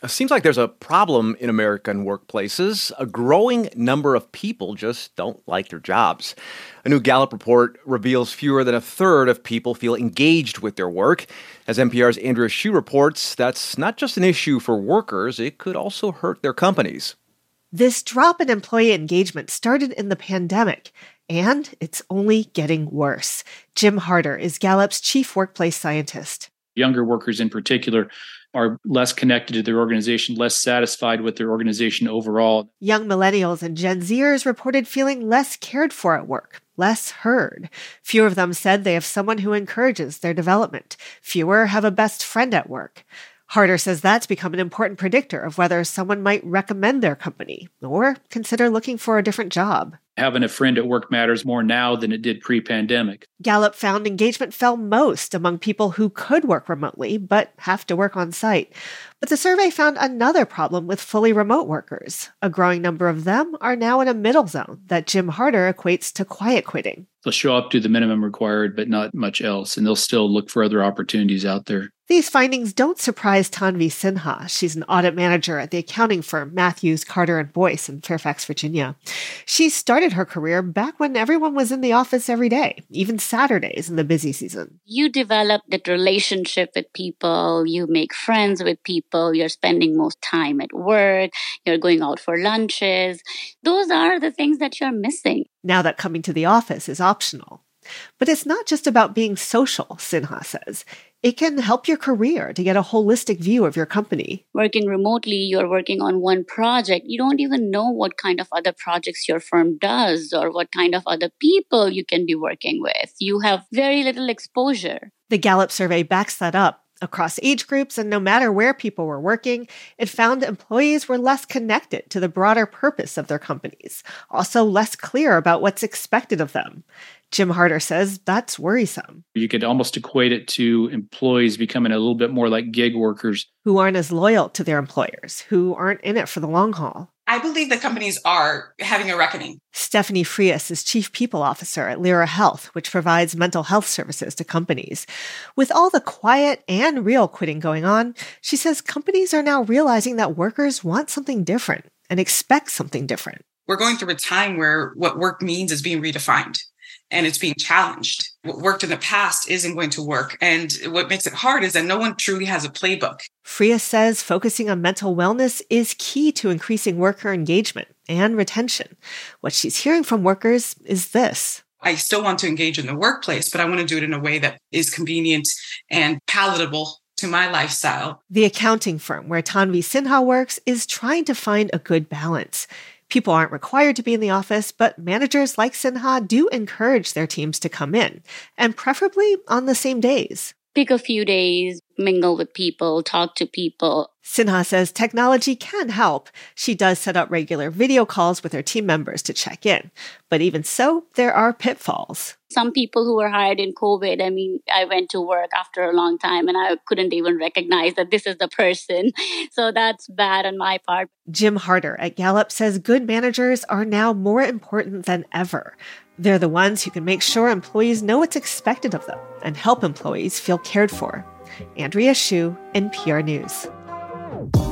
It seems like there's a problem in American workplaces. A growing number of people just don't like their jobs. A new Gallup report reveals fewer than a third of people feel engaged with their work. As NPR's Andrea Hsu reports, that's not just an issue for workers, it could also hurt their companies. This drop in employee engagement started in the pandemic, and it's only getting worse. Jim Harder is Gallup's chief workplace scientist. Younger workers in particular are less connected to their organization, less satisfied with their organization overall. Young millennials and Gen Zers reported feeling less cared for at work, less heard. Fewer of them said they have someone who encourages their development. Fewer have a best friend at work. Harder says that's become an important predictor of whether someone might recommend their company or consider looking for a different job. Having a friend at work matters more now than it did pre-pandemic. Gallup found engagement fell most among people who could work remotely but have to work on site. But the survey found another problem with fully remote workers. A growing number of them are now in a middle zone that Jim Harder equates to quiet quitting. They'll show up to the minimum required, but not much else, and they'll still look for other opportunities out there. These findings don't surprise Tanvi Sinha. She's an audit manager at the accounting firm Matthews, Carter & Boyce in Fairfax, Virginia. She started her career back when everyone was in the office every day, even Saturdays in the busy season. You develop that relationship with people, you make friends with people, you're spending most time at work, you're going out for lunches. Those are the things that you're missing. Now that coming to the office is optional. But it's not just about being social, Sinha says. It can help your career to get a holistic view of your company. Working remotely, you're working on one project. You don't even know what kind of other projects your firm does or what kind of other people you can be working with. You have very little exposure. The Gallup survey backs that up. Across age groups and no matter where people were working, it found employees were less connected to the broader purpose of their companies, also less clear about what's expected of them. Jim Harder says that's worrisome. You could almost equate it to employees becoming a little bit more like gig workers. Who aren't as loyal to their employers, who aren't in it for the long haul. I believe that companies are having a reckoning. Stephanie Frias is Chief People Officer at Lyra Health, which provides mental health services to companies. With all the quiet and real quitting going on, she says companies are now realizing that workers want something different and expect something different. We're going through a time where what work means is being redefined. And it's being challenged. What worked in the past isn't going to work. And what makes it hard is that no one truly has a playbook. Frias says focusing on mental wellness is key to increasing worker engagement and retention. What she's hearing from workers is this. I still want to engage in the workplace, but I want to do it in a way that is convenient and palatable to my lifestyle. The accounting firm where Tanvi Sinha works is trying to find a good balance. People aren't required to be in the office, but managers like Sinha do encourage their teams to come in, and preferably on the same days. Pick a few days, mingle with people, talk to people. Sinha says technology can help. She does set up regular video calls with her team members to check in. But even so, there are pitfalls. Some people who were hired in COVID, I went to work after a long time and I couldn't even recognize that this is the person. So that's bad on my part. Jim Harder at Gallup says good managers are now more important than ever. They're the ones who can make sure employees know what's expected of them and help employees feel cared for. Andrea Hsu, NPR News.